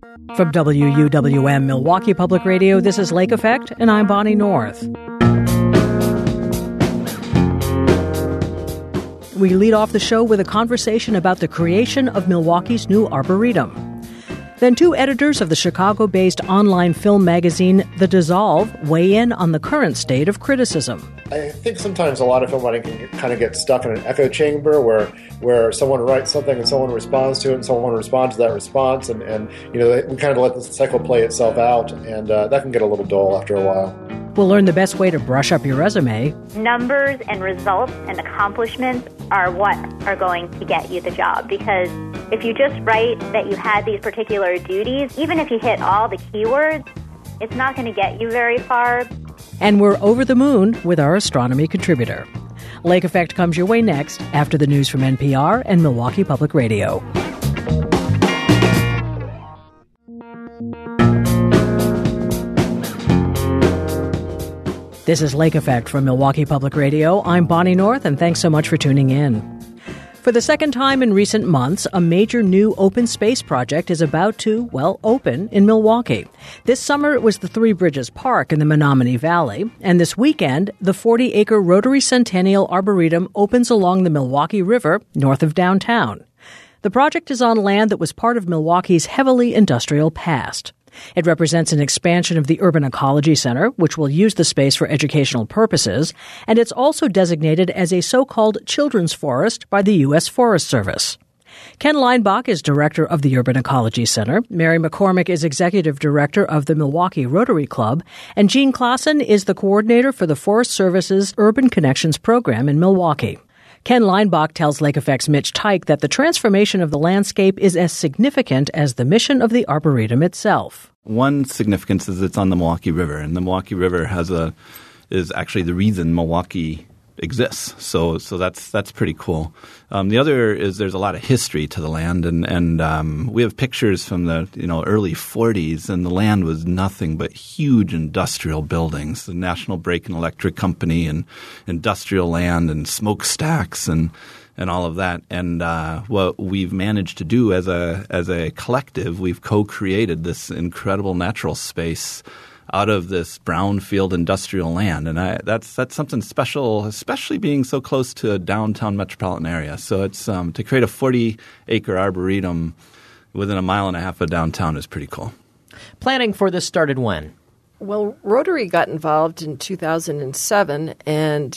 From WUWM Milwaukee Public Radio, this is Lake Effect, and I'm Bonnie North. We lead off the show with a conversation about the creation of Milwaukee's new Arboretum. Then two editors of the Chicago-based online film magazine The Dissolve weigh in on the current state of criticism. I think sometimes a lot of filmwriting can kind of get stuck in an echo chamber where someone writes something and someone responds to it and someone responds to that response and you know, we kind of let the cycle play itself out, and that can get a little dull after a while. We'll learn the best way to brush up your resume. Numbers and results and accomplishments are what are going to get you the job, because if you just write that you had these particular duties, even if you hit all the keywords, it's not going to get you very far. And we're over the moon with our astronomy contributor. Lake Effect comes your way next after the news from NPR and Milwaukee Public Radio. This is Lake Effect from Milwaukee Public Radio. I'm Bonnie North, and thanks so much for tuning in. For the second time in recent months, a major new open space project is about to, open in Milwaukee. This summer, it was the Three Bridges Park in the Menominee Valley. And this weekend, the 40-acre Rotary Centennial Arboretum opens along the Milwaukee River, north of downtown. The project is on land that was part of Milwaukee's heavily industrial past. It represents an expansion of the Urban Ecology Center, which will use the space for educational purposes, and it's also designated as a so-called children's forest by the U.S. Forest Service. Ken Leinbach is director of the Urban Ecology Center. Mary McCormick is executive director of the Milwaukee Rotary Club, and Jean Klassen is the coordinator for the Forest Service's Urban Connections program in Milwaukee. Ken Leinbach tells Lake Effect's Mitch Teich that the transformation of the landscape is as significant as the mission of the Arboretum itself. One significance is it's on the Milwaukee River, and the Milwaukee River is actually the reason Milwaukee exists. So that's pretty cool. The other is there's a lot of history to the land, and we have pictures from the early 40s, and the land was nothing but huge industrial buildings. The National Brake and Electric Company and industrial land and smokestacks and all of that. And what we've managed to do as a collective, we've co-created this incredible natural space out of this brownfield industrial land. And that's something special, especially being so close to a downtown metropolitan area. So it's to create a 40-acre arboretum within a mile and a half of downtown is pretty cool. Planning for this started when? Well, Rotary got involved in 2007, and,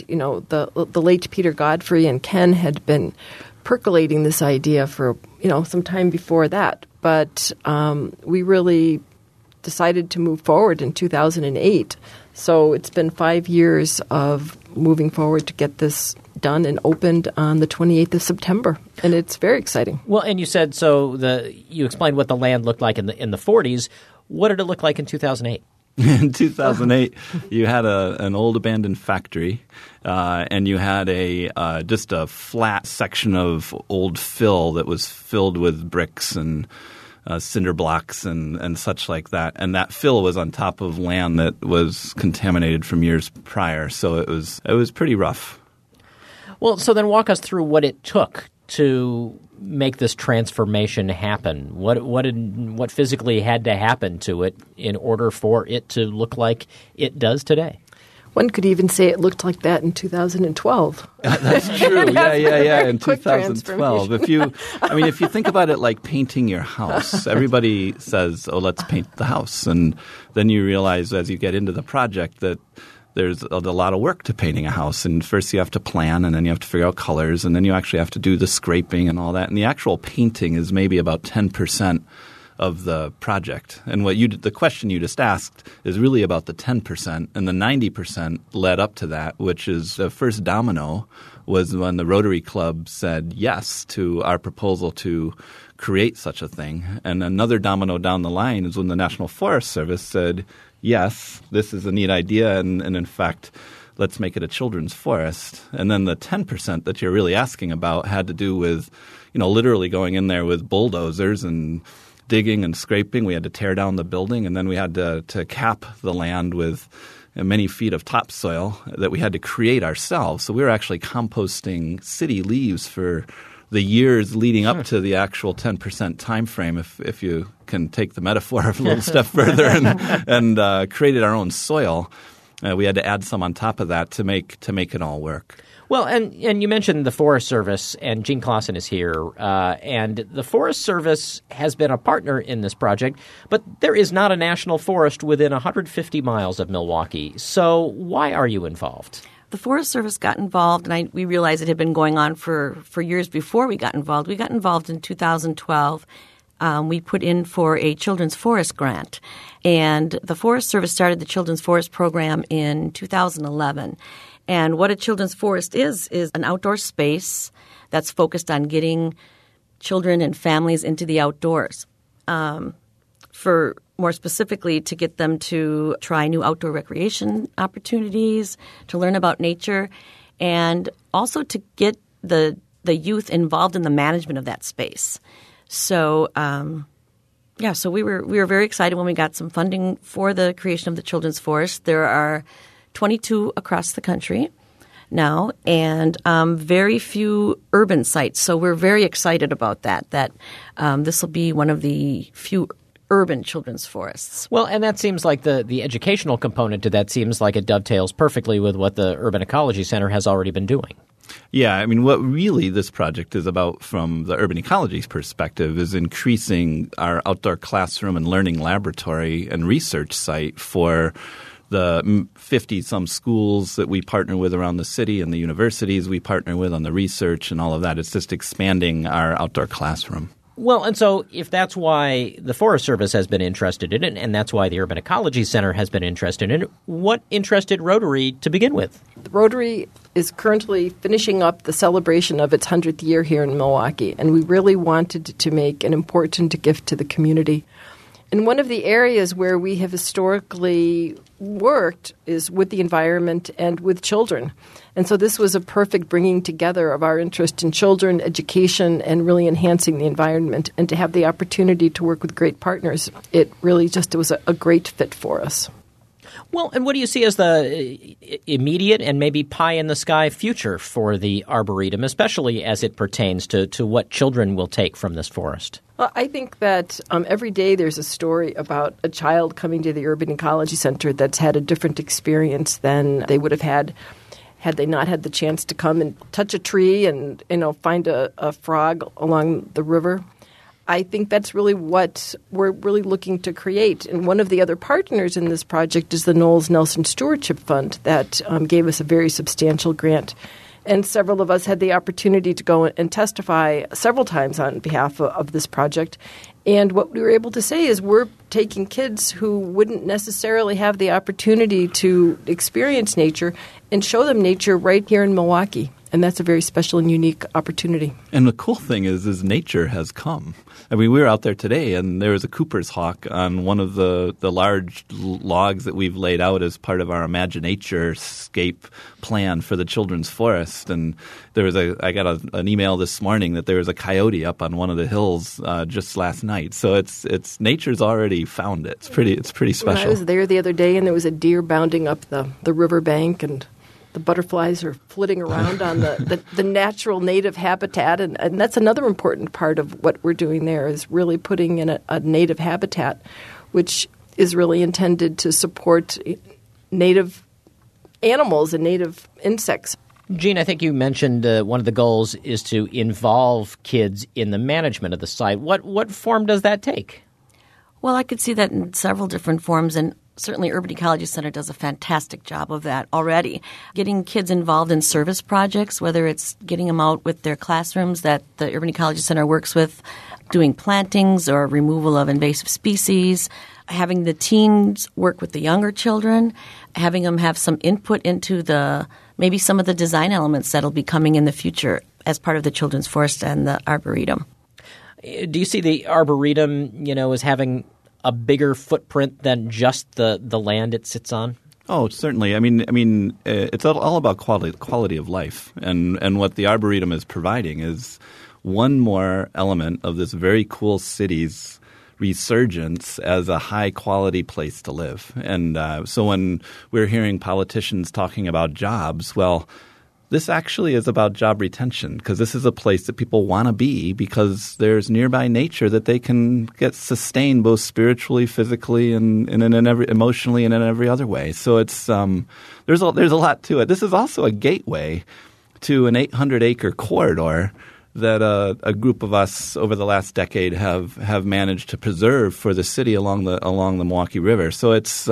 the late Peter Godfrey and Ken had been percolating this idea for, some time before that. But we really decided to move forward in 2008. So it's been 5 years of moving forward to get this done and opened on the 28th of September. And it's very exciting. Well, and you said you explained what the land looked like in the 40s. What did it look like in 2008? In 2008, you had an old abandoned factory, and you had just a flat section of old fill that was filled with bricks and cinder blocks and such like that. And that fill was on top of land that was contaminated from years prior. So it was pretty rough. Well, so then walk us through what it took to make this transformation happen. What physically had to happen to it in order for it to look like it does today? One could even say it looked like that in 2012. That's true. Yeah. In 2012, if you think about it like painting your house, everybody says, "Oh, let's paint the house," and then you realize as you get into the project that there's a lot of work to painting a house. And first you have to plan, and then you have to figure out colors, and then you actually have to do the scraping and all that. And the actual painting is maybe about 10% of the project. And the question you just asked is really about the 10%, and the 90% led up to that, which is the first domino was when the Rotary Club said yes to our proposal to create such a thing. And another domino down the line is when the National Forest Service said, yes, this is a neat idea, and in fact, let's make it a children's forest. And then the 10% that you're really asking about had to do with, literally going in there with bulldozers and digging and scraping. We had to tear down the building, and then we had to cap the land with many feet of topsoil that we had to create ourselves. So we were actually composting city leaves for the years leading up to the actual 10% time frame, if you can take the metaphor a little step further, and created our own soil. We had to add some on top of that to make it all work. Well, and you mentioned the Forest Service, and Gene Clausen is here, and the Forest Service has been a partner in this project, but there is not a national forest within 150 miles of Milwaukee. So why are you involved? The Forest Service got involved, and we realized it had been going on for years before we got involved. We got involved in 2012. We put in for a Children's Forest grant, and the Forest Service started the Children's Forest program in 2011. And what a children's forest is an outdoor space that's focused on getting children and families into the outdoors. For more specifically, to get them to try new outdoor recreation opportunities, to learn about nature, and also to get the youth involved in the management of that space. So, so we were very excited when we got some funding for the creation of the Children's Forest. There are 22 across the country now, and very few urban sites. So we're very excited about that this will be one of the few urban children's forests. Well, and that seems like the educational component to that seems like it dovetails perfectly with what the Urban Ecology Center has already been doing. Yeah, I mean, what really this project is about from the urban ecology perspective is increasing our outdoor classroom and learning laboratory and research site for the 50-some schools that we partner with around the city and the universities we partner with on the research and all of that. It's just expanding our outdoor classroom. Well, and so if that's why the Forest Service has been interested in it, and that's why the Urban Ecology Center has been interested in it, what interested Rotary to begin with? The Rotary is currently finishing up the celebration of its 100th year here in Milwaukee, and we really wanted to make an important gift to the community. And one of the areas where we have historically worked is with the environment and with children. And so this was a perfect bringing together of our interest in children, education, and really enhancing the environment. And to have the opportunity to work with great partners, it really just was a great fit for us. Well, and what do you see as the immediate and maybe pie-in-the-sky future for the Arboretum, especially as it pertains to what children will take from this forest? Well, I think that every day there's a story about a child coming to the Urban Ecology Center that's had a different experience than they would have had they not had the chance to come and touch a tree and find a frog along the river. I think that's really what we're really looking to create. And one of the other partners in this project is the Knowles Nelson Stewardship Fund that gave us a very substantial grant. And several of us had the opportunity to go and testify several times on behalf of this project. And what we were able to say is we're taking kids who wouldn't necessarily have the opportunity to experience nature and show them nature right here in Milwaukee. And that's a very special and unique opportunity. And the cool thing is nature has come. I mean, we were out there today, and there was a Cooper's hawk on one of the large logs that we've laid out as part of our Imaginature-scape plan for the Children's Forest. And there was I got an email this morning that there was a coyote up on one of the hills just last night. So it's nature's already found it. It's pretty special. I was there the other day, and there was a deer bounding up the riverbank, and the butterflies are flitting around on the natural native habitat. And that's another important part of what we're doing there is really putting in a native habitat, which is really intended to support native animals and native insects. Gene, I think you mentioned one of the goals is to involve kids in the management of the site. What form does that take? Well, I could see that in several different forms, and certainly Urban Ecology Center does a fantastic job of that already. Getting kids involved in service projects, whether it's getting them out with their classrooms that the Urban Ecology Center works with, doing plantings or removal of invasive species, having the teens work with the younger children, having them have some input into maybe some of the design elements that'll be coming in the future as part of the Children's Forest and the Arboretum. Do you see the Arboretum, as having a bigger footprint than just the land it sits on? Oh, certainly. I mean, it's all about quality of life, and what the Arboretum is providing is one more element of this very cool city's resurgence as a high-quality place to live. And so when we're hearing politicians talking about jobs, well, this actually is about job retention, because this is a place that people want to be because there's nearby nature that they can get sustained both spiritually, physically, and emotionally, and in every other way. So it's there's a lot to it. This is also a gateway to an 800-acre corridor that a group of us over the last decade have managed to preserve for the city along the Milwaukee River. So it's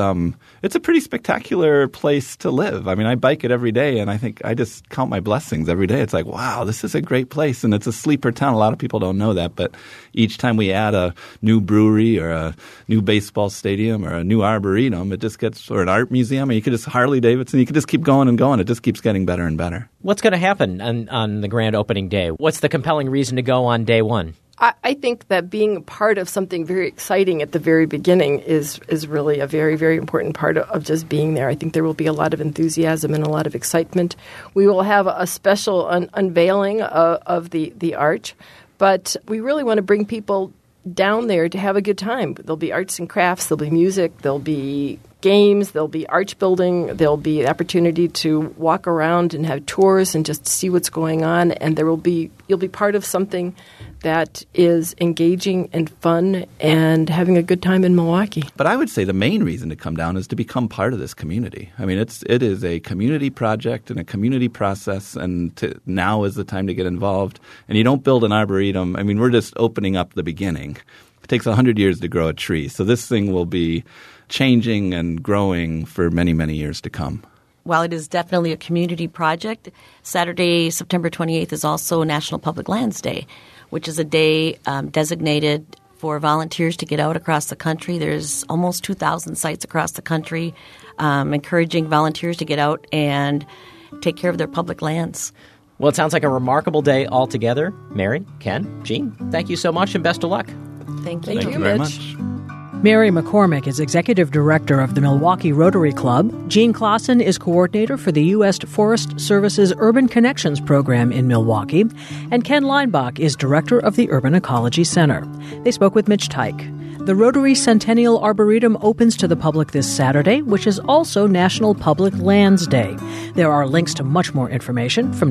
a pretty spectacular place to live. I mean, I bike it every day, and I think I just count my blessings every day. It's like, wow, this is a great place, and it's a sleeper town. A lot of people don't know that, but each time we add a new brewery or a new baseball stadium or a new arboretum, it just gets, or an art museum, and you could just Harley Davidson, you could just keep going and going. It just keeps getting better and better. What's going to happen on the grand opening day? What's the compelling reason to go on day one? I think that being part of something very exciting at the very beginning is really a very, very important part of just being there. I think there will be a lot of enthusiasm and a lot of excitement. We will have a special unveiling of the art, but we really want to bring people down there to have a good time. There'll be arts and crafts, there'll be music, there'll be games, there'll be arch building, there'll be opportunity to walk around and have tours and just see what's going on, and you'll be part of something that is engaging and fun and having a good time in Milwaukee. But I would say the main reason to come down is to become part of this community. I mean, it is a community project and a community process, and now is the time to get involved. And you don't build an arboretum. I mean, we're just opening up the beginning. It takes 100 years to grow a tree. So this thing will be changing and growing for many, many years to come. While it is definitely a community project, Saturday, September 28th is also National Public Lands Day, which is a day designated for volunteers to get out across the country. There's almost 2,000 sites across the country, encouraging volunteers to get out and take care of their public lands. Well, it sounds like a remarkable day altogether. Mary, Ken, Jean, thank you so much and best of luck. Thank you. Thank you very much. Mary McCormick is Executive Director of the Milwaukee Rotary Club. Jean Clausen is Coordinator for the U.S. Forest Service's Urban Connections Program in Milwaukee. And Ken Leinbach is Director of the Urban Ecology Center. They spoke with Mitch Teich. The Rotary Centennial Arboretum opens to the public this Saturday, which is also National Public Lands Day. There are links to much more information from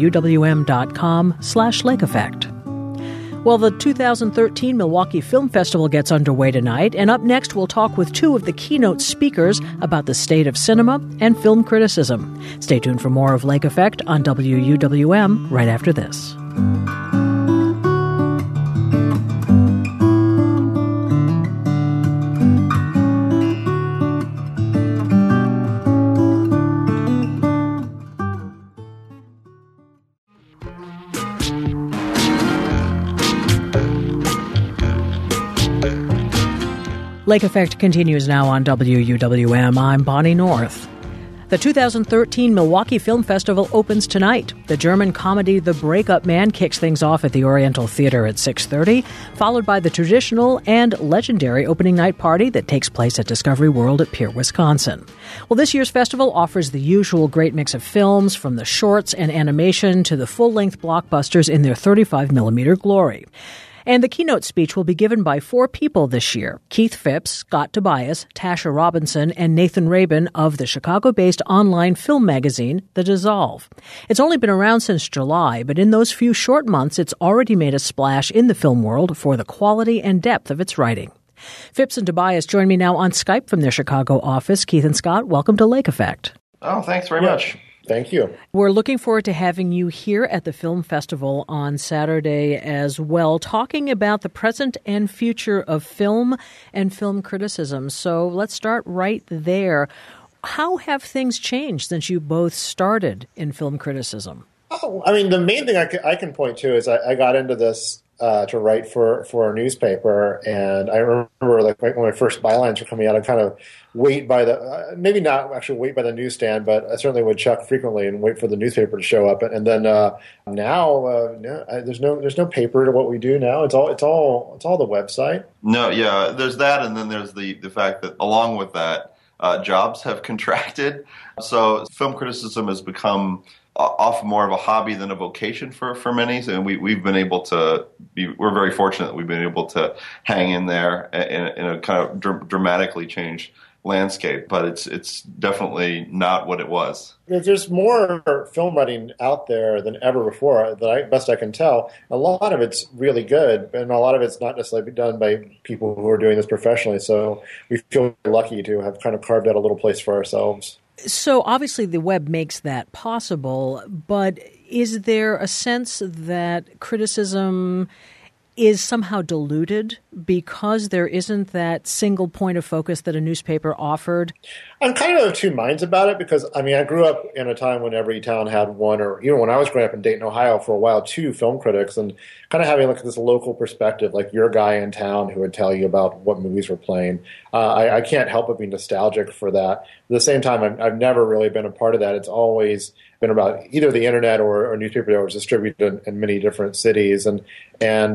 wuwm.com/Lake Effect. Well, the 2013 Milwaukee Film Festival gets underway tonight, and up next we'll talk with two of the keynote speakers about the state of cinema and film criticism. Stay tuned for more of Lake Effect on WUWM right after this. Lake Effect continues now on WUWM. I'm Bonnie North. The 2013 Milwaukee Film Festival opens tonight. The German comedy The Breakup Man kicks things off at the Oriental Theater at 6:30, followed by the traditional and legendary opening night party that takes place at Discovery World at Pierre, Wisconsin. Well, this year's festival offers the usual great mix of films, from the shorts and animation to the full-length blockbusters in their 35mm glory. And the keynote speech will be given by 4 people this year: Keith Phipps, Scott Tobias, Tasha Robinson, and Nathan Rabin of the Chicago-based online film magazine, The Dissolve. It's only been around since July, but in those few short months, it's already made a splash in the film world for the quality and depth of its writing. Phipps and Tobias join me now on Skype from their Chicago office. Keith and Scott, welcome to Lake Effect. Oh, thanks very much. Thank you. We're looking forward to having you here at the Film Festival on Saturday as well, talking about the present and future of film and film criticism. So let's start right there. How have things changed since you both started in film criticism? Oh, I mean, the main thing I can point to is I got into this to write for a newspaper, and I remember like when my first bylines were coming out, I kind of wait by the maybe not actually wait by the newsstand, but I certainly would check frequently and wait for the newspaper to show up. And then now there's no paper to what we do now. It's all the website. No, yeah, there's that, and then there's the fact that along with that, jobs have contracted. So film criticism has become often more of a hobby than a vocation for many, and we've been able to we're very fortunate that we've been able to hang in there in a kind of dramatically changed landscape, but it's definitely not what it was. There's more film writing out there than ever before, best I can tell. A lot of it's really good, and a lot of it's not necessarily done by people who are doing this professionally. So we feel lucky to have kind of carved out a little place for ourselves. So obviously the web makes that possible, but is there a sense that criticism is somehow diluted because there isn't that single point of focus that a newspaper offered? I'm kind of two minds about it because, I mean, I grew up in a time when every town had one, or even when I was growing up in Dayton, Ohio for a while, two film critics, and kind of having like this local perspective, like your guy in town who would tell you about what movies were playing. I can't help but be nostalgic for that. At the same time, I've never really been a part of that. It's always been about either the internet or a newspaper that was distributed in many different cities. I mean,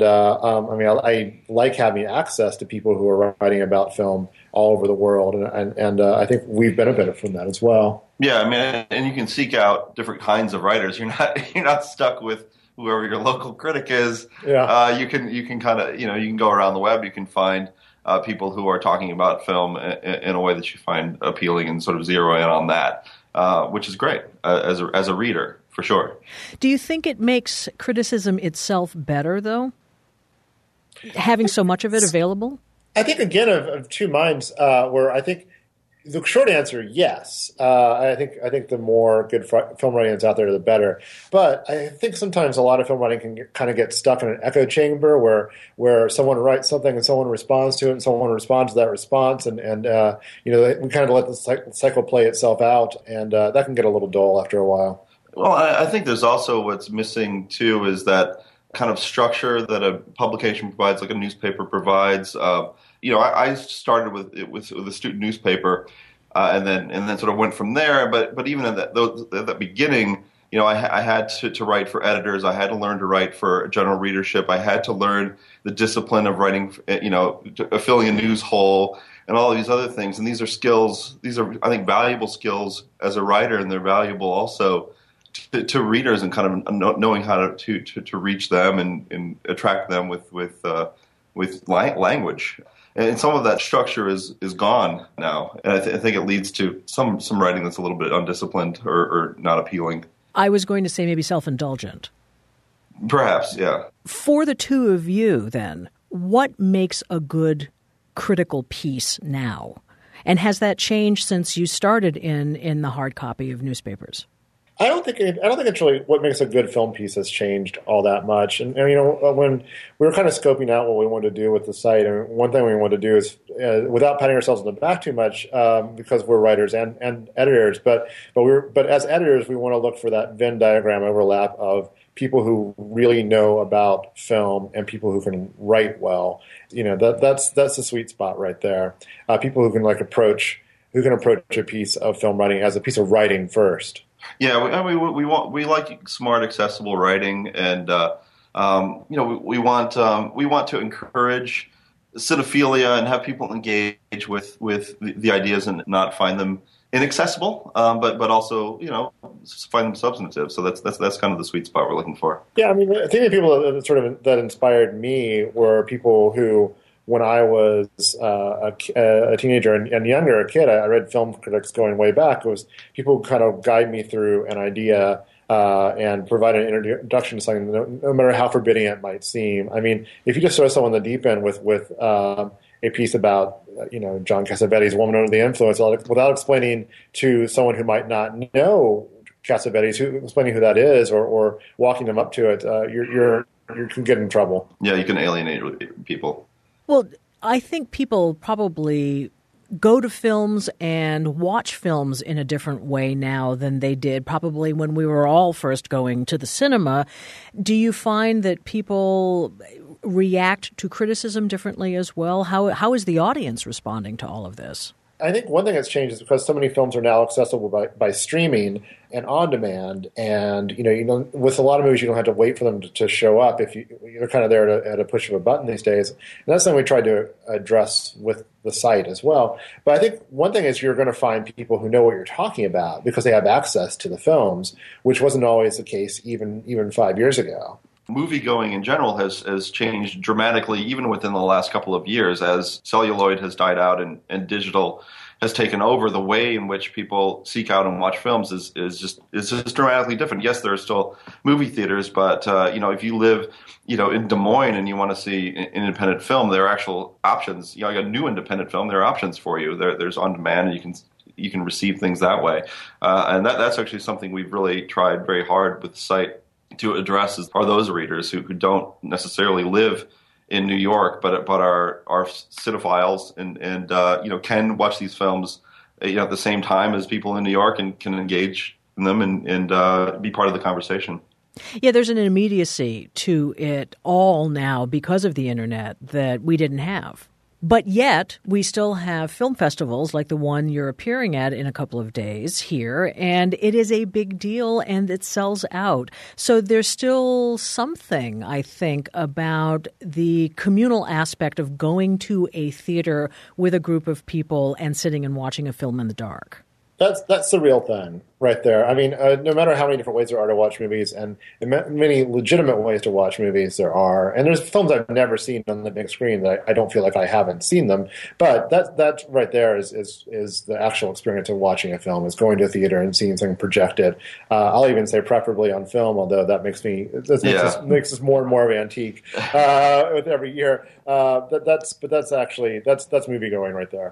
I like having access to people who are writing about film all over the world, and I think we've benefited from that as well. Yeah, I mean, and you can seek out different kinds of writers. You're not stuck with whoever your local critic is. Yeah. You can kind of, you can go around the web. You can find people who are talking about film in a way that you find appealing and sort of zero in on that, which is great as a reader, for sure. Do you think it makes criticism itself better, though, having so much of it available? I think, again, of two minds, where I think the short answer, yes. I think the more good film writing that's out there, the better. But I think sometimes a lot of film writing can kind of get stuck in an echo chamber where someone writes something and someone responds to it and someone responds to that response, and we kind of let the cycle play itself out, and that can get a little dull after a while. Well, I think there's also what's missing too is that kind of structure that a publication provides, like a newspaper provides. I started with a student newspaper, and then sort of went from there. But even at that beginning, I had to write for editors. I had to learn to write for general readership. I had to learn the discipline of writing, filling a news hole and all these other things. And these are skills. These are, I think, valuable skills as a writer, and they're valuable also to readers, and kind of knowing how to reach them and attract them with language. And some of that structure is gone now, and I think it leads to some writing that's a little bit undisciplined or not appealing. I was going to say maybe self-indulgent. Perhaps, yeah. For the two of you, then, what makes a good critical piece now? And has that changed since you started in the hard copy of newspapers? I don't think it's really what makes a good film piece has changed all that much. And when we were kind of scoping out what we wanted to do with the site, and one thing we wanted to do is, without patting ourselves on the back too much, because we're writers and editors, but as editors, we want to look for that Venn diagram overlap of people who really know about film and people who can write well. That's the sweet spot right there. People who can approach a piece of film writing as a piece of writing first. Yeah, we like smart, accessible writing, and we want to encourage cinephilia and have people engage with the ideas and not find them inaccessible, but also find them substantive. So that's kind of the sweet spot we're looking for. Yeah, I mean, I think the people that inspired me were people who, when I was a teenager and younger, a kid, I read film critics going way back. It was people who kind of guide me through an idea and provide an introduction to something, no matter how forbidding it might seem. I mean, if you just throw someone in the deep end with a piece about John Cassavetes' Woman Under the Influence without explaining to someone who might not know Cassavetes, explaining who that is or walking them up to it, you can get in trouble. Yeah, you can alienate people. Well, I think people probably go to films and watch films in a different way now than they did probably when we were all first going to the cinema. Do you find that people react to criticism differently as well? How is the audience responding to all of this? I think one thing that's changed is because so many films are now accessible by streaming and on demand, and with a lot of movies you don't have to wait for them to show up. If you're kind of there at a push of a button these days, and that's something we tried to address with the site as well. But I think one thing is you're going to find people who know what you're talking about because they have access to the films, which wasn't always the case even 5 years ago. movie-going in general has changed dramatically, even within the last couple of years, as celluloid has died out and digital has taken over. The way in which people seek out and watch films is just dramatically different. Yes, there are still movie theaters, but if you live in Des Moines and you want to see an independent film, there are actual options. Like a new independent film, there are options for you. There's on demand, and you can receive things that way. And that's actually something we've really tried very hard with the site to address are those readers who don't necessarily live in New York, but are cinephiles and can watch these films at the same time as people in New York and can engage in them and be part of the conversation. Yeah, there's an immediacy to it all now because of the internet that we didn't have. But yet, we still have film festivals like the one you're appearing at in a couple of days here, and it is a big deal and it sells out. So there's still something, I think, about the communal aspect of going to a theater with a group of people and sitting and watching a film in the dark. That's the real thing right there. I mean, no matter how many different ways there are to watch movies, and many legitimate ways to watch movies there are, and there's films I've never seen on the big screen that I don't feel like I haven't seen them. But that right there is the actual experience of watching a film, is going to a theater and seeing something projected. I'll even say preferably on film, although that makes us more and more of antique with every year. But that's movie going right there.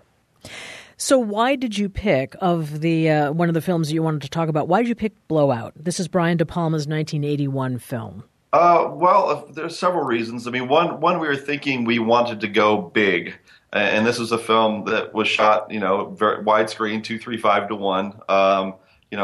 So why did you pick, of the one of the films you wanted to talk about, why did you pick Blowout? This is Brian De Palma's 1981 film. Well, there's several reasons. I mean, one we were thinking we wanted to go big, and this was a film that was shot, very widescreen, 2:3:5:1.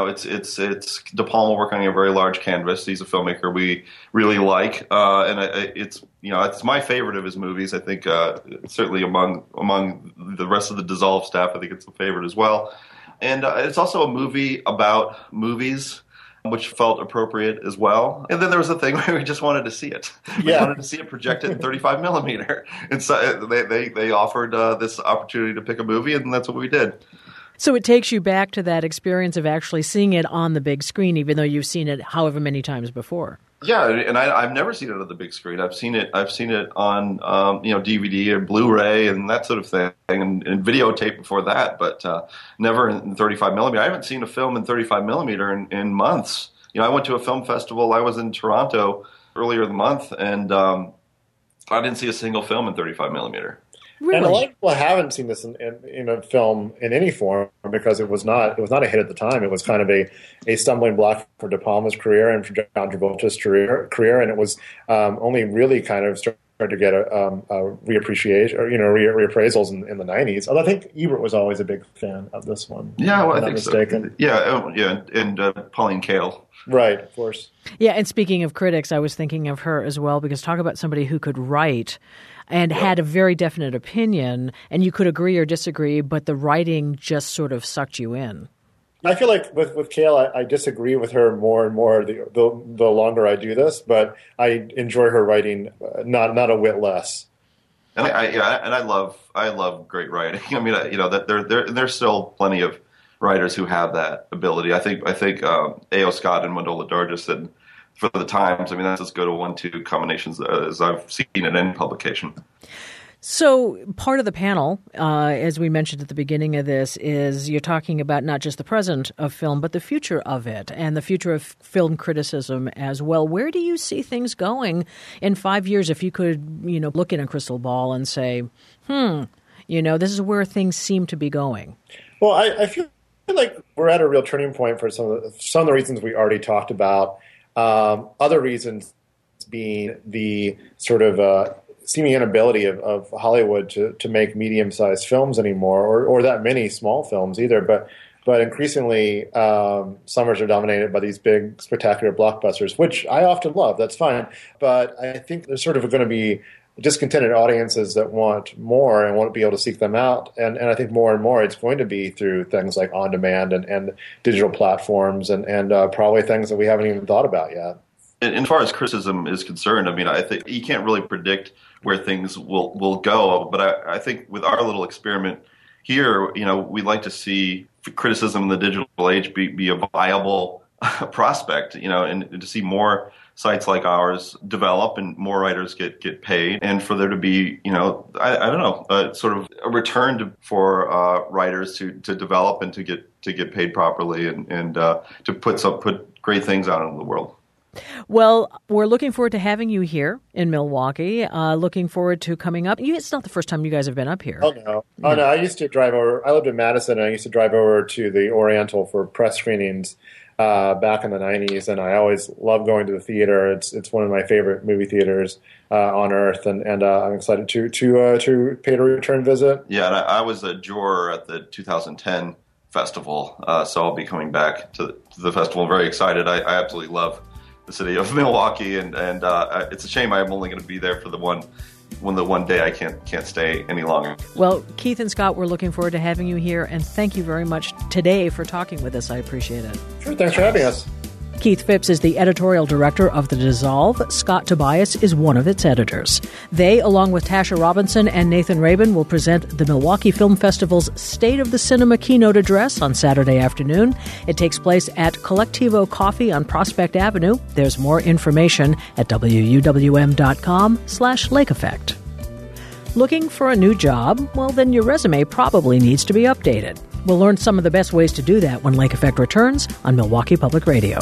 It's De Palma working on a very large canvas. He's a filmmaker we really like, and it's my favorite of his movies. I think certainly among the rest of the Dissolve staff, I think it's a favorite as well. And it's also a movie about movies, which felt appropriate as well. And then there was a thing where we just wanted to see it. We wanted to see it projected in 35 millimeter. And so they offered this opportunity to pick a movie, and that's what we did. So it takes you back to that experience of actually seeing it on the big screen, even though you've seen it however many times before. Yeah, and I've never seen it on the big screen. I've seen it on DVD or Blu-ray and that sort of thing, and videotape before that, but never in 35 millimeter. I haven't seen a film in 35 millimeter in months. I went to a film festival. I was in Toronto earlier in the month, and I didn't see a single film in 35 millimeter. Really? And a lot of people haven't seen this in a film in any form because it was not a hit at the time. It was kind of a stumbling block for De Palma's career and for John Travolta's career, and it was only really kind of started to get a reappreciation or reappraisals in the 90s. Although I think Ebert was always a big fan of this one. Yeah, well, I think mistaken. So. Yeah, and Pauline Kael. Right, of course. Yeah, and speaking of critics, I was thinking of her as well, because talk about somebody who could write and had a very definite opinion, and you could agree or disagree, but the writing just sort of sucked you in. I feel like with Kael, I disagree with her more and more the longer I do this, but I enjoy her writing not a whit less. And I love great writing. I mean, that there's still plenty of writers who have that ability. I think A.O. Scott and Wendell Ladar said for the Times, I mean, that's as good a 1-2 combinations as I've seen in any publication. So part of the panel, as we mentioned at the beginning of this, is you're talking about not just the present of film, but the future of it and the future of film criticism as well. Where do you see things going in 5 years if you could, look in a crystal ball and say, this is where things seem to be going? Well, I feel like we're at a real turning point for some of the reasons we already talked about. Other reasons being the sort of seeming inability of Hollywood to make medium-sized films anymore, or that many small films either. But increasingly, summers are dominated by these big, spectacular blockbusters, which I often love. That's fine. But I think there's sort of going to be discontented audiences that want more and won't be able to seek them out. And I think more and more it's going to be through things like on-demand and digital platforms and probably things that we haven't even thought about yet. And as far as criticism is concerned, I mean, I think you can't really predict where things will go. But I think with our little experiment here, we'd like to see criticism in the digital age be a viable prospect, and to see more sites like ours develop and more writers get paid, and for there to be, I don't know, sort of a return for writers to develop and to get paid properly and to put great things out into the world. Well, we're looking forward to having you here in Milwaukee. Looking forward to coming up. It's not the first time you guys have been up here. Oh, no. I used to drive over. I lived in Madison, and I used to drive over to the Oriental for press screenings back in the 90s, and I always loved going to the theater. It's one of my favorite movie theaters on earth, and I'm excited to pay a return visit. Yeah, and I was a juror at the 2010 festival, so I'll be coming back to the festival. Very excited. I absolutely love the city of Milwaukee, and it's a shame I'm only going to be there for the one day I can't stay any longer. Well, Keith and Scott, we're looking forward to having you here, and thank you very much today for talking with us. I appreciate it. Sure, thanks for having us. Keith Phipps is the editorial director of The Dissolve. Scott Tobias is one of its editors. They, along with Tasha Robinson and Nathan Rabin, will present the Milwaukee Film Festival's State of the Cinema keynote address on Saturday afternoon. It takes place at Collectivo Coffee on Prospect Avenue. There's more information at wuwm.com/Lake Effect. Looking for a new job? Well, then your resume probably needs to be updated. We'll learn some of the best ways to do that when Lake Effect returns on Milwaukee Public Radio.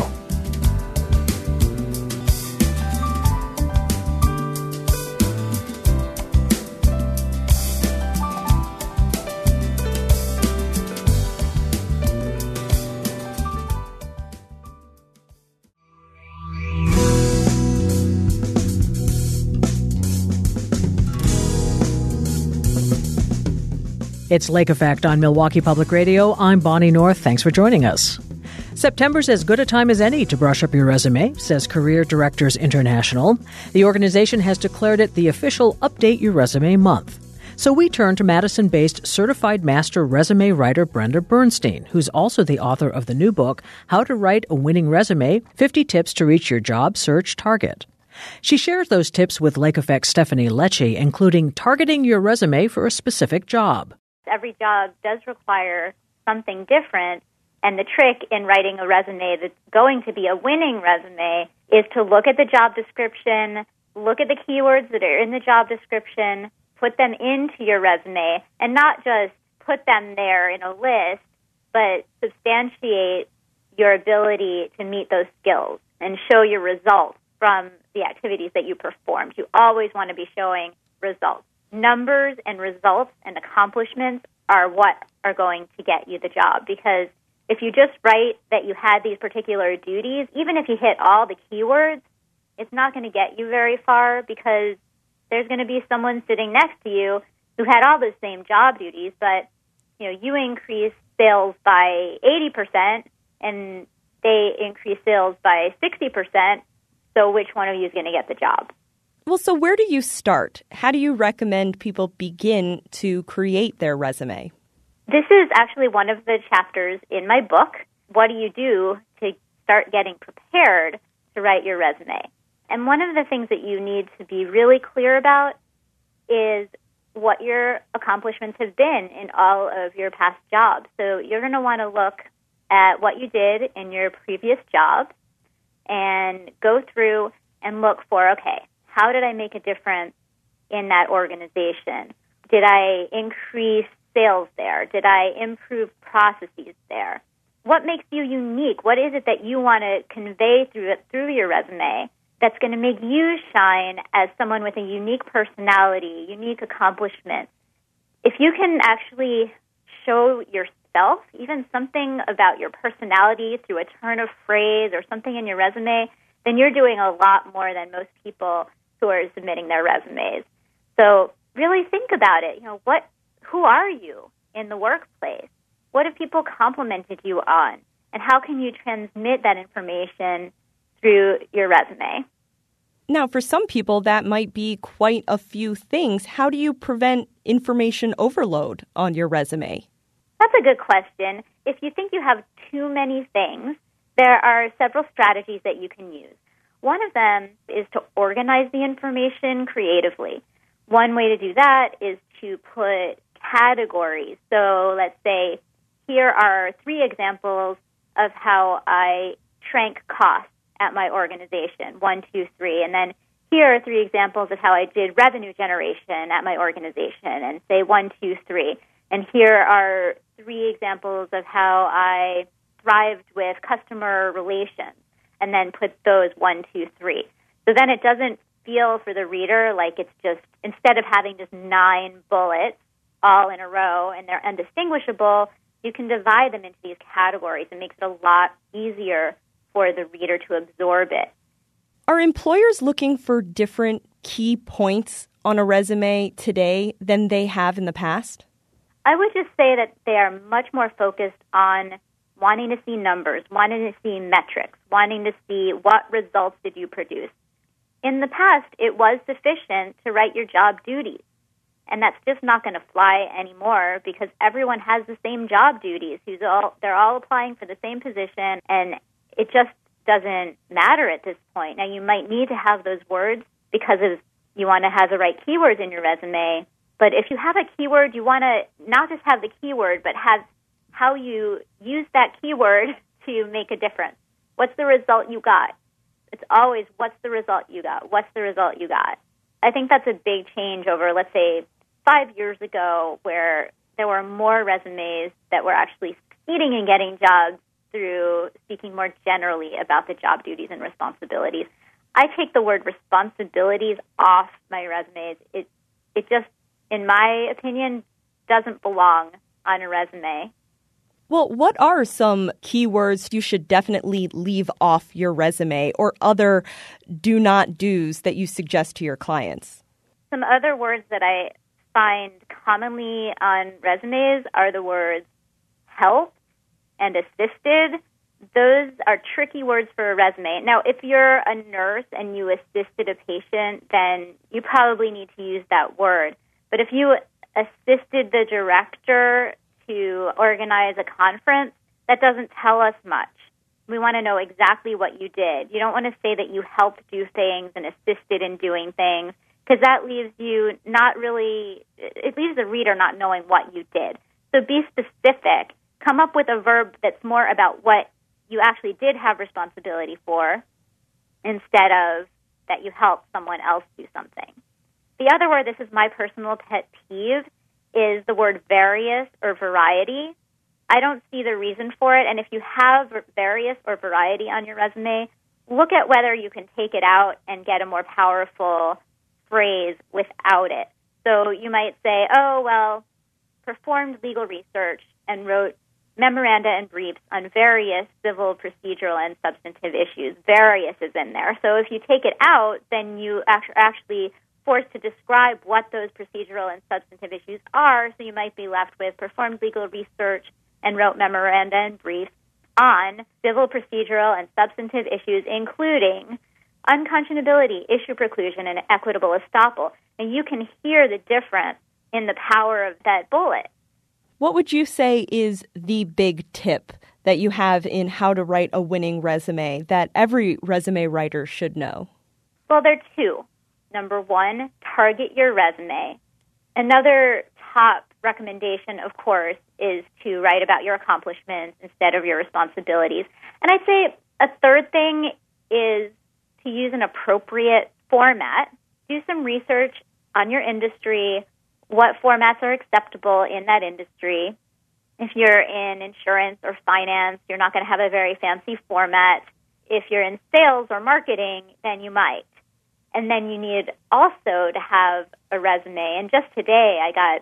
It's Lake Effect on Milwaukee Public Radio. I'm Bonnie North. Thanks for joining us. September's as good a time as any to brush up your resume, says Career Directors International. The organization has declared it the official Update Your Resume Month. So we turn to Madison-based certified master resume writer Brenda Bernstein, who's also the author of the new book, How to Write a Winning Resume, 50 Tips to Reach Your Job Search Target. She shares those tips with Lake Effect's Stephanie Lecce, including targeting your resume for a specific job. Every job does require something different, and the trick in writing a resume that's going to be a winning resume is to look at the job description, look at the keywords that are in the job description, put them into your resume, and not just put them there in a list, but substantiate your ability to meet those skills and show your results from the activities that you performed. You always want to be showing results. Numbers and results and accomplishments are what are going to get you the job, because if you just write that you had these particular duties, even if you hit all the keywords, it's not going to get you very far, because there's going to be someone sitting next to you who had all the same job duties, but you increase sales by 80% and they increase sales by 60%, so which one of you is going to get the job? Well, so where do you start? How do you recommend people begin to create their resume? This is actually one of the chapters in my book. What do you do to start getting prepared to write your resume? And one of the things that you need to be really clear about is what your accomplishments have been in all of your past jobs. So you're going to want to look at what you did in your previous job and go through and look for, okay, how did I make a difference in that organization? Did I increase sales there? Did I improve processes there? What makes you unique? What is it that you want to convey through your resume that's going to make you shine as someone with a unique personality, unique accomplishments? If you can actually show yourself, even something about your personality through a turn of phrase or something in your resume, then you're doing a lot more than most people who are submitting their resumes. So really think about it. Who are you in the workplace? What have people complimented you on? And how can you transmit that information through your resume? Now, for some people, that might be quite a few things. How do you prevent information overload on your resume? That's a good question. If you think you have too many things, there are several strategies that you can use. One of them is to organize the information creatively. One way to do that is to put categories. So let's say here are 3 examples of how I shrank costs at my organization, 1, 2, 3. And then here are 3 examples of how I did revenue generation at my organization, and say 1, 2, 3. And here are 3 examples of how I thrived with customer relations, and then put those 1, 2, 3. So then it doesn't feel for the reader like it's just, instead of having just 9 bullets all in a row and they're undistinguishable, you can divide them into these categories. It makes it a lot easier for the reader to absorb it. Are employers looking for different key points on a resume today than they have in the past? I would just say that they are much more focused on wanting to see numbers, wanting to see metrics, wanting to see what results did you produce. In the past, it was sufficient to write your job duties, and that's just not going to fly anymore because everyone has the same job duties. They're all applying for the same position, and it just doesn't matter at this point. Now, you might need to have those words because you want to have the right keywords in your resume, but if you have a keyword, you want to not just have the keyword, but have how you use that keyword to make a difference. What's the result you got? It's always, what's the result you got? What's the result you got? I think that's a big change over, let's say, 5 years ago, where there were more resumes that were actually succeeding in getting jobs through speaking more generally about the job duties and responsibilities. I take the word responsibilities off my resumes. It just, in my opinion, doesn't belong on a resume. Well, what are some keywords you should definitely leave off your resume, or other do not do's that you suggest to your clients? Some other words that I find commonly on resumes are the words help and assisted. Those are tricky words for a resume. Now, if you're a nurse and you assisted a patient, then you probably need to use that word. But if you assisted the director to organize a conference, that doesn't tell us much. We want to know exactly what you did. You don't want to say that you helped do things and assisted in doing things, because that leaves you it leaves the reader not knowing what you did. So be specific. Come up with a verb that's more about what you actually did have responsibility for, instead of that you helped someone else do something. The other word, this is my personal pet peeve, is the word various or variety. I don't see the reason for it, and if you have various or variety on your resume, look at whether you can take it out and get a more powerful phrase without it. So you might say, performed legal research and wrote memoranda and briefs on various civil, procedural, and substantive issues. Various is in there. So if you take it out, then you actually forced to describe what those procedural and substantive issues are, so you might be left with performed legal research and wrote memoranda and briefs on civil, procedural, and substantive issues, including unconscionability, issue preclusion, and equitable estoppel. And you can hear the difference in the power of that bullet. What would you say is the big tip that you have in how to write a winning resume that every resume writer should know? Well, there are 2. Number 1, target your resume. Another top recommendation, of course, is to write about your accomplishments instead of your responsibilities. And I'd say a third thing is to use an appropriate format. Do some research on your industry, what formats are acceptable in that industry. If you're in insurance or finance, you're not going to have a very fancy format. If you're in sales or marketing, then you might. And then you need also to have a resume. And just today, I got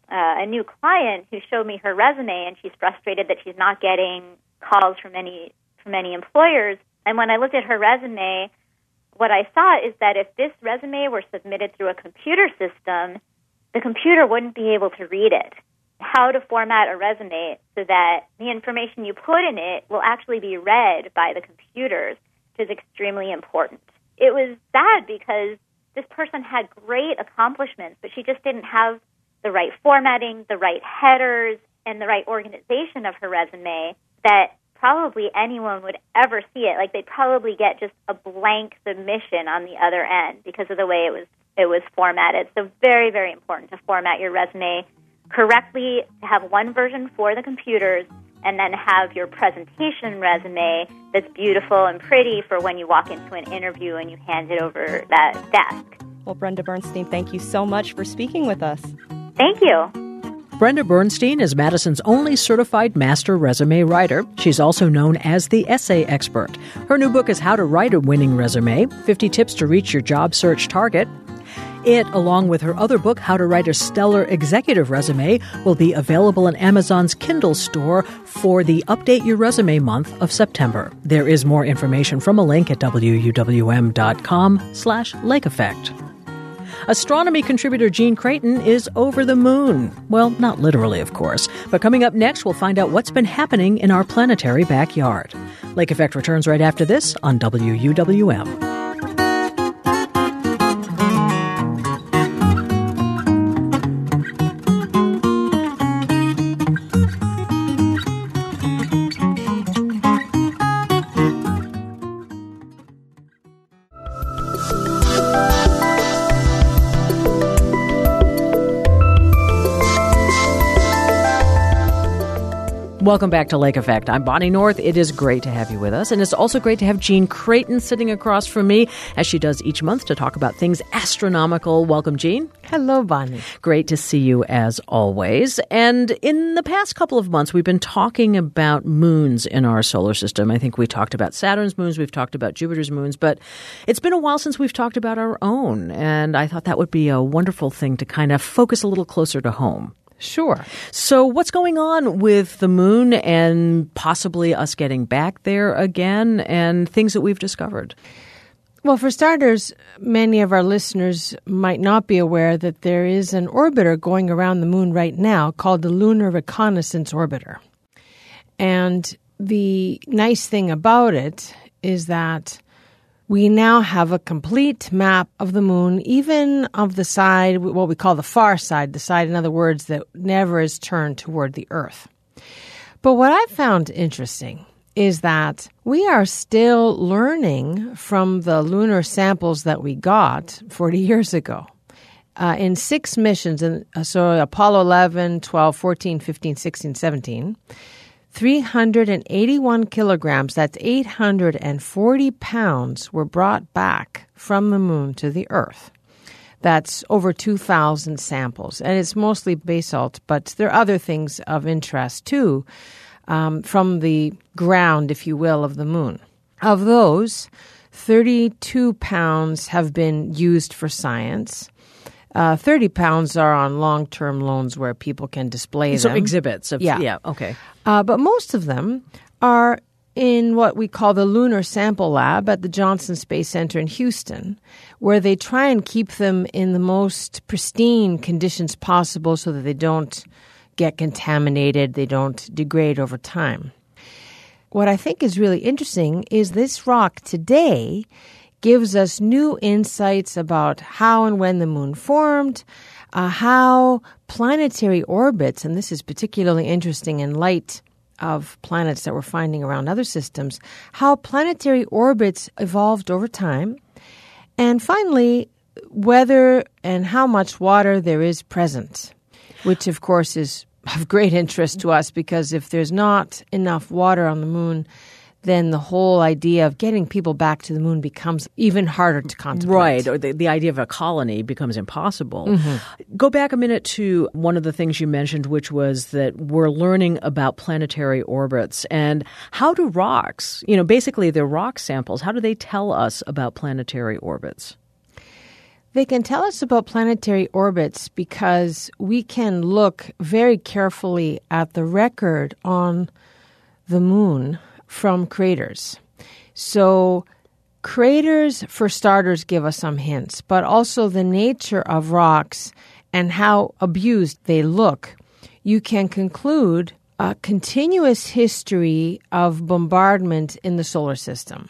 a new client who showed me her resume, and she's frustrated that she's not getting calls from any employers. And when I looked at her resume, what I saw is that if this resume were submitted through a computer system, the computer wouldn't be able to read it. How to format a resume so that the information you put in it will actually be read by the computers, which is extremely important. It was sad because this person had great accomplishments, but she just didn't have the right formatting, the right headers, and the right organization of her resume that probably anyone would ever see it. Like, they'd probably get just a blank submission on the other end because of the way it was formatted. So very, very important to format your resume correctly, to have one version for the computers and then have your presentation resume that's beautiful and pretty for when you walk into an interview and you hand it over that desk. Well, Brenda Bernstein, thank you so much for speaking with us. Thank you. Brenda Bernstein is Madison's only certified master resume writer. She's also known as the essay expert. Her new book is How to Write a Winning Resume, 50 Tips to Reach Your Job Search Target. It, along with her other book, How to Write a Stellar Executive Resume, will be available in Amazon's Kindle store for the Update Your Resume month of September. There is more information from a link at wuwm.com/Lake Effect. Astronomy contributor Gene Creighton is over the moon. Well, not literally, of course. But coming up next, we'll find out what's been happening in our planetary backyard. Lake Effect returns right after this on WUWM. Welcome back to Lake Effect. I'm Bonnie North. It is great to have you with us. And it's also great to have Gene Creighton sitting across from me, as she does each month, to talk about things astronomical. Welcome, Gene. Hello, Bonnie. Great to see you as always. And in the past couple of months, we've been talking about moons in our solar system. I think we talked about Saturn's moons. We've talked about Jupiter's moons. But it's been a while since we've talked about our own. And I thought that would be a wonderful thing to kind of focus a little closer to home. Sure. So what's going on with the moon and possibly us getting back there again and things that we've discovered? Well, for starters, many of our listeners might not be aware that there is an orbiter going around the moon right now called the Lunar Reconnaissance Orbiter. And the nice thing about it is that we now have a complete map of the moon, even of the side, what we call the far side, the side, in other words, that never is turned toward the Earth. But what I found interesting is that we are still learning from the lunar samples that we got 40 years ago. In 6 missions, so Apollo 11, 12, 14, 15, 16, 17, 381 kilograms, that's 840 pounds, were brought back from the moon to the Earth. That's over 2,000 samples. And it's mostly basalt, but there are other things of interest, too, from the ground, if you will, of the moon. Of those, 32 pounds have been used for science. 30 pounds are on long-term loans where people can display them. So exhibits. Yeah, okay. But most of them are in what we call the Lunar Sample Lab at the Johnson Space Center in Houston, where they try and keep them in the most pristine conditions possible so that they don't get contaminated, they don't degrade over time. What I think is really interesting is this rock today gives us new insights about how and when the moon formed, how planetary orbits, and this is particularly interesting in light of planets that we're finding around other systems, how planetary orbits evolved over time, and finally, whether and how much water there is present, which of course is of great interest to us because if there's not enough water on the moon, then the whole idea of getting people back to the moon becomes even harder to contemplate. Right, or the idea of a colony becomes impossible. Mm-hmm. Go back a minute to one of the things you mentioned, which was that we're learning about planetary orbits. And how do rocks, basically they're rock samples, how do they tell us about planetary orbits? They can tell us about planetary orbits because we can look very carefully at the record on the moon from craters. So craters, for starters, give us some hints, but also the nature of rocks and how abused they look. You can conclude a continuous history of bombardment in the solar system.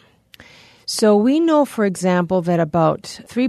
So we know, for example, that about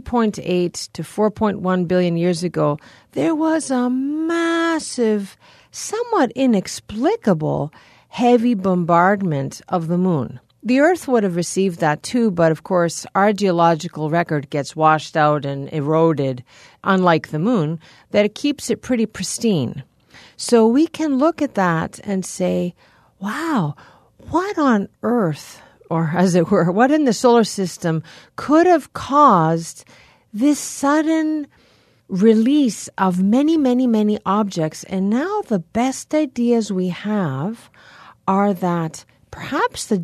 3.8 to 4.1 billion years ago, there was a massive, somewhat inexplicable heavy bombardment of the moon. The Earth would have received that too, but of course our geological record gets washed out and eroded, unlike the moon, that it keeps it pretty pristine. So we can look at that and say, wow, what on earth, or as it were, what in the solar system could have caused this sudden release of many, many, many objects? And now the best ideas we have are that perhaps the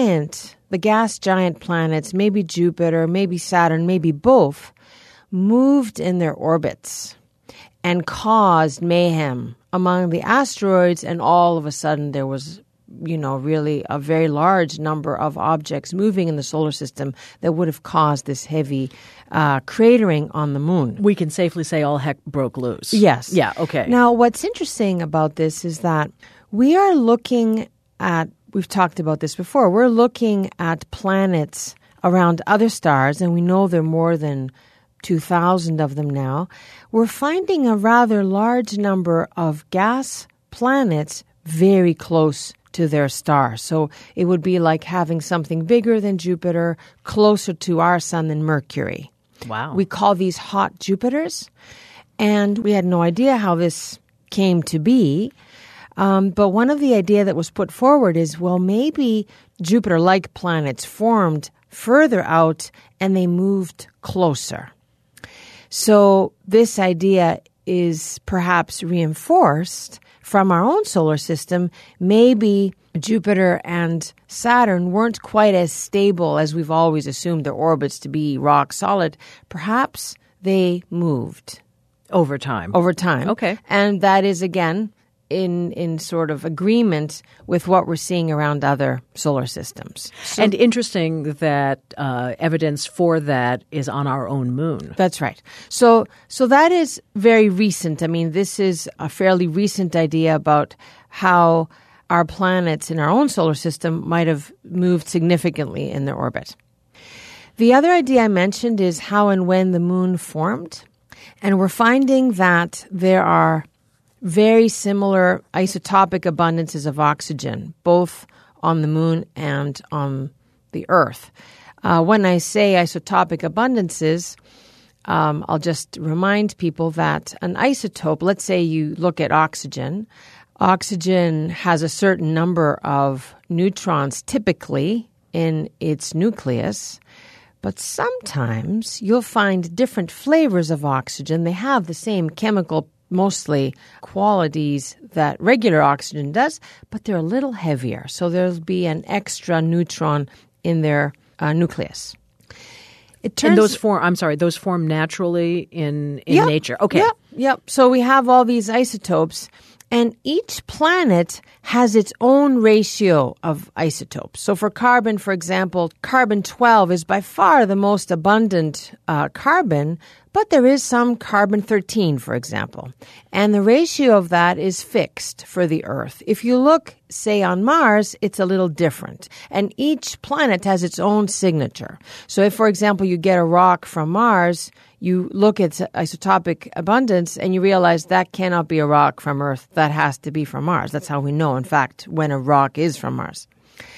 gas giant planets, maybe Jupiter, maybe Saturn, maybe both, moved in their orbits and caused mayhem among the asteroids, and all of a sudden there was, really a very large number of objects moving in the solar system that would have caused this heavy cratering on the moon. We can safely say all heck broke loose. Yes. Yeah, okay. Now, what's interesting about this is that we are looking at, we've talked about this before, we're looking at planets around other stars, and we know there are more than 2,000 of them now. We're finding a rather large number of gas planets very close to their star. So it would be like having something bigger than Jupiter, closer to our sun than Mercury. Wow. We call these hot Jupiters, and we had no idea how this came to be. But one of the idea that was put forward is, well, maybe Jupiter-like planets formed further out and they moved closer. So this idea is perhaps reinforced from our own solar system. Maybe Jupiter and Saturn weren't quite as stable as we've always assumed their orbits to be rock solid. Perhaps they moved. Over time. Okay. And that is, again, in sort of agreement with what we're seeing around other solar systems. And interesting that evidence for that is on our own moon. That's right. So that is very recent. I mean, this is a fairly recent idea about how our planets in our own solar system might have moved significantly in their orbit. The other idea I mentioned is how and when the moon formed. And we're finding that there are very similar isotopic abundances of oxygen, both on the moon and on the Earth. When I say isotopic abundances, I'll just remind people that an isotope, let's say you look at oxygen. Oxygen has a certain number of neutrons typically in its nucleus, but sometimes you'll find different flavors of oxygen. They have the same chemical mostly qualities that regular oxygen does, but they're a little heavier. So there'll be an extra neutron in their nucleus. And those form naturally in nature. Okay. Yep. So we have all these isotopes, and each planet has its own ratio of isotopes. So for carbon, for example, carbon-12 is by far the most abundant carbon, but there is some carbon-13, for example. And the ratio of that is fixed for the Earth. If you look, say, on Mars, it's a little different. And each planet has its own signature. So if, for example, you get a rock from Mars, you look at isotopic abundance and you realize that cannot be a rock from Earth. That has to be from Mars. That's how we know, in fact, when a rock is from Mars.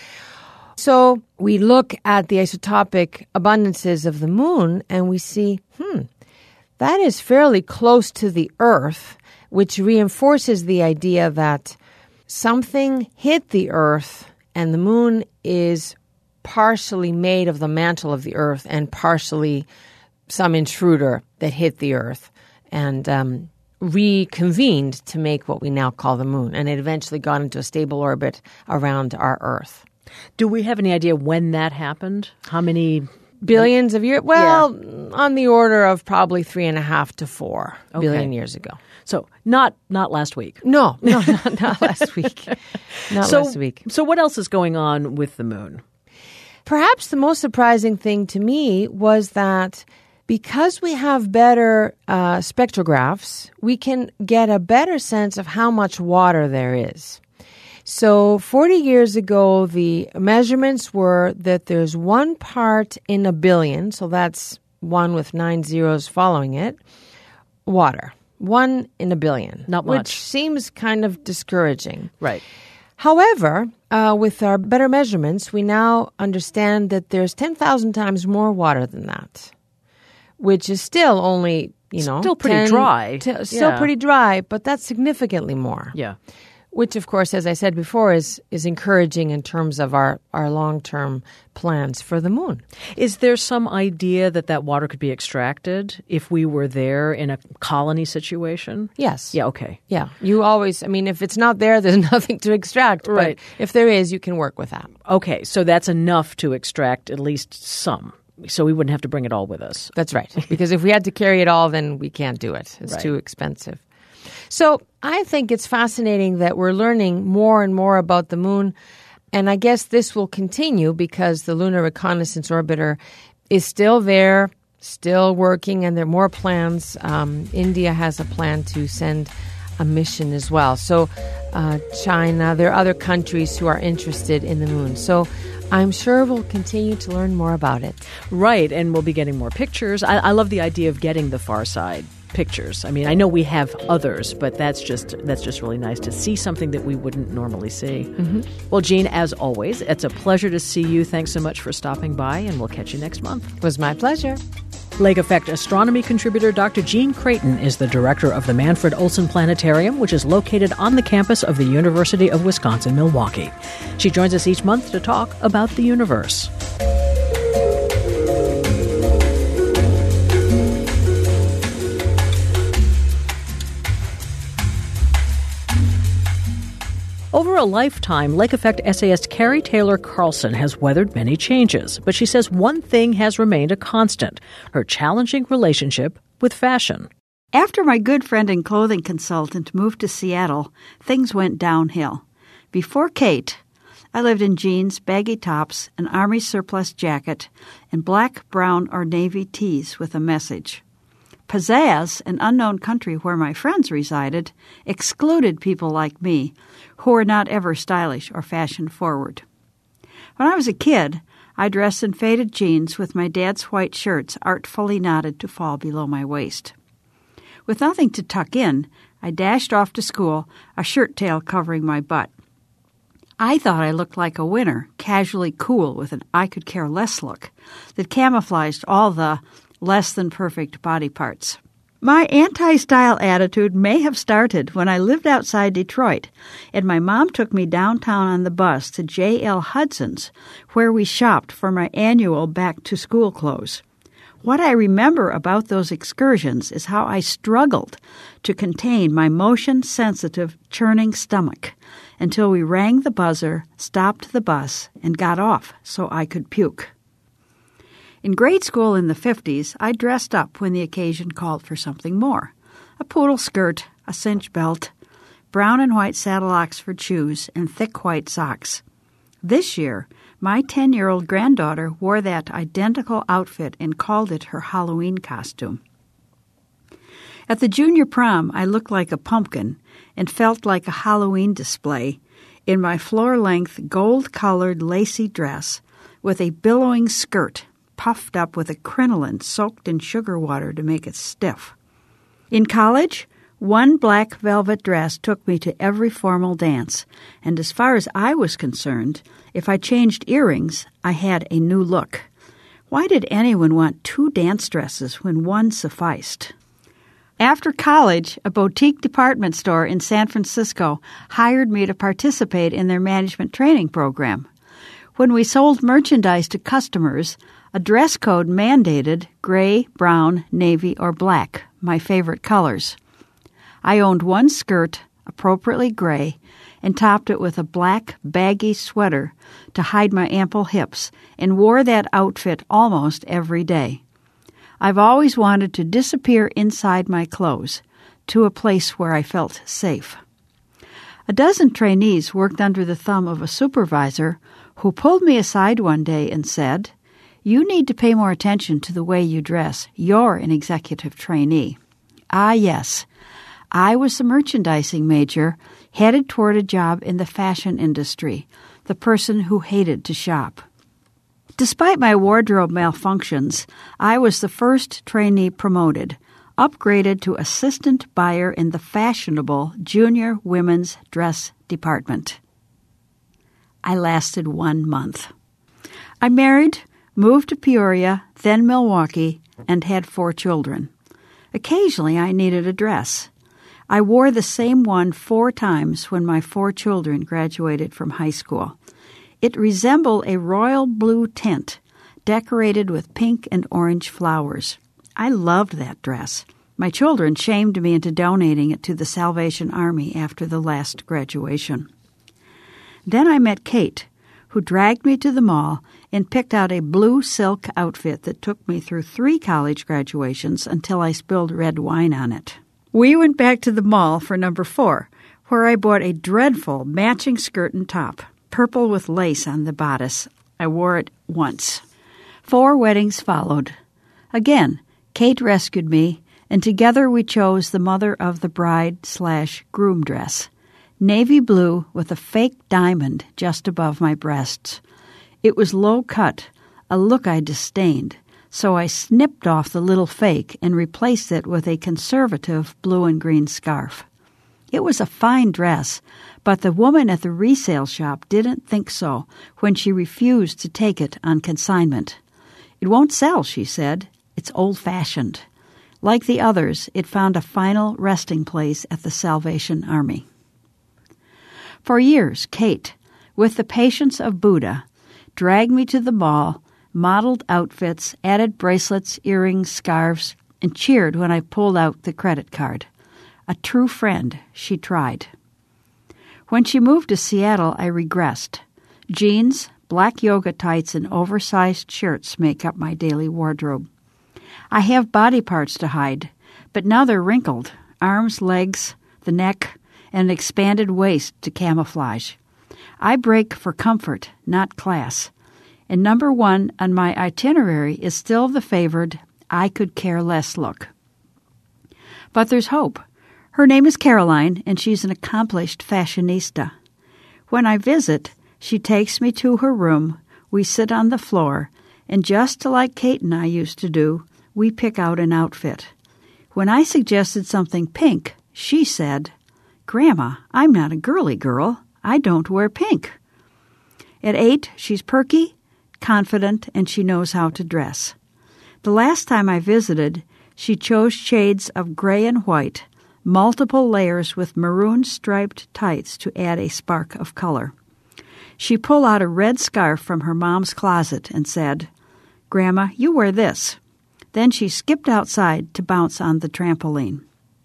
So we look at the isotopic abundances of the moon and we see, that is fairly close to the Earth, which reinforces the idea that something hit the Earth and the moon is partially made of the mantle of the Earth and partially some intruder that hit the Earth and reconvened to make what we now call the moon. And it eventually got into a stable orbit around our Earth. Do we have any idea when that happened? How many? Billions of years? Well, on the order of probably 3.5 to 4 billion years ago. So not last week. No, not last week. Last week. So what else is going on with the moon? Perhaps the most surprising thing to me was that because we have better spectrographs, we can get a better sense of how much water there is. So 40 years ago, the measurements were that there's 1 part in a billion, so that's 1 with 9 zeros following it, water. 1 in a billion. Not much. Which seems kind of discouraging. Right. However, with our better measurements, we now understand that there's 10,000 times more water than that, which is still only, still pretty dry. Still pretty dry, but that's significantly more. Yeah. which, of course, as I said before, is encouraging in terms of our long-term plans for the moon. Is there some idea that water could be extracted if we were there in a colony situation? Yes. Yeah, okay. Yeah. You always, if it's not there, there's nothing to extract. Right. But if there is, you can work with that. Okay, so that's enough to extract at least some. So we wouldn't have to bring it all with us. That's right. Because if we had to carry it all, then we can't do it. It's too expensive. So I think it's fascinating that we're learning more and more about the moon. And I guess this will continue because the Lunar Reconnaissance Orbiter is still there, still working, and there are more plans. India has a plan to send a mission as well. So China, there are other countries who are interested in the moon. So I'm sure we'll continue to learn more about it. Right, and we'll be getting more pictures. I love the idea of getting the far side pictures. I know we have others, but that's just really nice to see something that we wouldn't normally see. Mm-hmm. Well, Jean, as always, it's a pleasure to see you. Thanks so much for stopping by, and we'll catch you next month. It was my pleasure. Lake Effect astronomy contributor Dr. Jean Creighton is the director of the Manfred Olson Planetarium, which is located on the campus of the University of Wisconsin-Milwaukee. She joins us each month to talk about the universe. Over a lifetime, Lake Effect essayist Carrie Taylor Carlson has weathered many changes, but she says one thing has remained a constant: her challenging relationship with fashion. After my good friend and clothing consultant moved to Seattle, things went downhill. Before Kate, I lived in jeans, baggy tops, an Army surplus jacket, and black, brown, or navy tees with a message. Pizzazz, an unknown country where my friends resided, excluded people like me, who were not ever stylish or fashion-forward. When I was a kid, I dressed in faded jeans with my dad's white shirts artfully knotted to fall below my waist. With nothing to tuck in, I dashed off to school, a shirt tail covering my butt. I thought I looked like a winner, casually cool with an I-could-care-less look that camouflaged all the less-than-perfect body parts. My anti-style attitude may have started when I lived outside Detroit, and my mom took me downtown on the bus to J.L. Hudson's, where we shopped for my annual back-to-school clothes. What I remember about those excursions is how I struggled to contain my motion-sensitive, churning stomach until we rang the buzzer, stopped the bus, and got off so I could puke. In grade school in the 50s, I dressed up when the occasion called for something more. A poodle skirt, a cinch belt, brown and white saddle Oxford shoes, and thick white socks. This year, my 10-year-old granddaughter wore that identical outfit and called it her Halloween costume. At the junior prom, I looked like a pumpkin and felt like a Halloween display in my floor-length, gold-colored, lacy dress with a billowing skirt puffed up with a crinoline soaked in sugar water to make it stiff. In college, one black velvet dress took me to every formal dance, and as far as I was concerned, if I changed earrings, I had a new look. Why did anyone want two dance dresses when one sufficed? After college, a boutique department store in San Francisco hired me to participate in their management training program. When we sold merchandise to customers, a dress code mandated gray, brown, navy, or black, my favorite colors. I owned one skirt, appropriately gray, and topped it with a black, baggy sweater to hide my ample hips, and wore that outfit almost every day. I've always wanted to disappear inside my clothes, to a place where I felt safe. A dozen trainees worked under the thumb of a supervisor who pulled me aside one day and said, "You need to pay more attention to the way you dress. You're an executive trainee." Ah, yes. I was a merchandising major headed toward a job in the fashion industry, the person who hated to shop. Despite my wardrobe malfunctions, I was the first trainee promoted, upgraded to assistant buyer in the fashionable junior women's dress department. I lasted 1 month. I married, moved to Peoria, then Milwaukee, and had 4 children. Occasionally I needed a dress. I wore the same one 4 times when my 4 children graduated from high school. It resembled a royal blue tent decorated with pink and orange flowers. I loved that dress. My children shamed me into donating it to the Salvation Army after the last graduation. Then I met Kate, who dragged me to the mall and picked out a blue silk outfit that took me through 3 college graduations until I spilled red wine on it. We went back to the mall for number 4, where I bought a dreadful matching skirt and top, purple with lace on the bodice. I wore it once. 4 weddings followed. Again, Kate rescued me, and together we chose the mother of the bride/groom dress, navy blue with a fake diamond just above my breasts. It was low cut, a look I disdained, so I snipped off the little fake and replaced it with a conservative blue and green scarf. It was a fine dress, but the woman at the resale shop didn't think so when she refused to take it on consignment. "It won't sell," she said. "It's old-fashioned." Like the others, it found a final resting place at the Salvation Army. For years, Kate, with the patience of Buddha, dragged me to the mall, modeled outfits, added bracelets, earrings, scarves, and cheered when I pulled out the credit card. A true friend, she tried. When she moved to Seattle, I regressed. Jeans, black yoga tights, and oversized shirts make up my daily wardrobe. I have body parts to hide, but now they're wrinkled, arms, legs, the neck, and an expanded waist to camouflage. I break for comfort, not class. And number 1 on my itinerary is still the favored I could care less look. But there's hope. Her name is Caroline, and she's an accomplished fashionista. When I visit, she takes me to her room, we sit on the floor, and just like Kate and I used to do, we pick out an outfit. When I suggested something pink, she said, "Grandma, I'm not a girly girl. I don't wear pink." At 8, she's perky, confident, and she knows how to dress. The last time I visited, she chose shades of gray and white, multiple layers with maroon-striped tights to add a spark of color. She pulled out a red scarf from her mom's closet and said, "Grandma, you wear this." Then she skipped outside to bounce on the trampoline.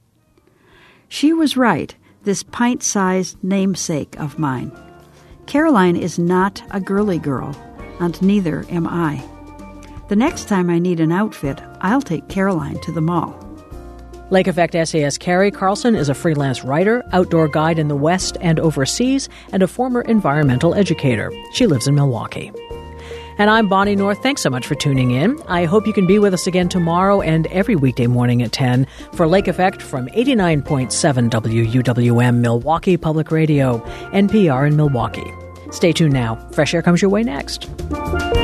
She was right, this pint-sized namesake of mine. Caroline is not a girly girl, and neither am I. The next time I need an outfit, I'll take Caroline to the mall. Lake Effect essayist Carrie Carlson is a freelance writer, outdoor guide in the West and overseas, and a former environmental educator. She lives in Milwaukee. And I'm Bonnie North. Thanks so much for tuning in. I hope you can be with us again tomorrow and every weekday morning at 10 for Lake Effect from 89.7 WUWM Milwaukee Public Radio, NPR in Milwaukee. Stay tuned now. Fresh Air comes your way next.